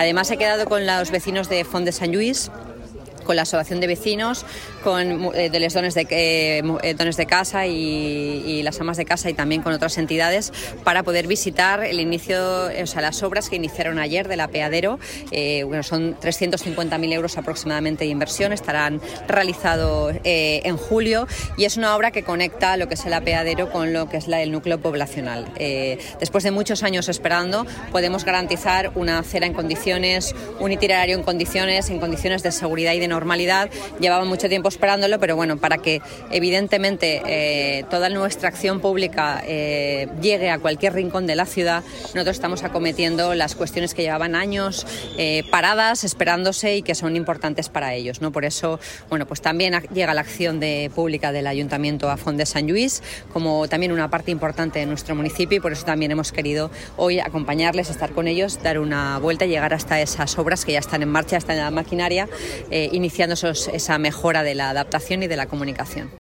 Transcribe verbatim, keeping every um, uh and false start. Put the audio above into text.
Además, he quedado con los vecinos de Font de Sant Lluís, con la asociación de vecinos, con eh, de les dones de, eh, dones de casa y, y las amas de casa, y también con otras entidades, para poder visitar el inicio, o sea, las obras que iniciaron ayer del apeadero. Eh, bueno, son trescientos cincuenta mil euros aproximadamente de inversión, estarán realizados eh, en julio, y es una obra que conecta lo que es el apeadero con lo que es la, el núcleo poblacional. Eh, después de muchos años esperando, podemos garantizar una acera en condiciones, un itinerario en condiciones, en condiciones de seguridad y de normalidad. Llevaba mucho tiempo esperándolo, pero bueno, para que evidentemente eh, toda nuestra acción pública eh, llegue a cualquier rincón de la ciudad, nosotros estamos acometiendo las cuestiones que llevaban años eh, paradas, esperándose, y que son importantes para ellos, ¿no? Por eso, bueno, pues también llega la acción de, pública del Ayuntamiento a Font de Sant Lluís, como también una parte importante de nuestro municipio, y por eso también hemos querido hoy acompañarles, estar con ellos, dar una vuelta y llegar hasta esas obras que ya están en marcha, están en la maquinaria, eh, iniciando esos, esa mejora de la adaptación y de la comunicación.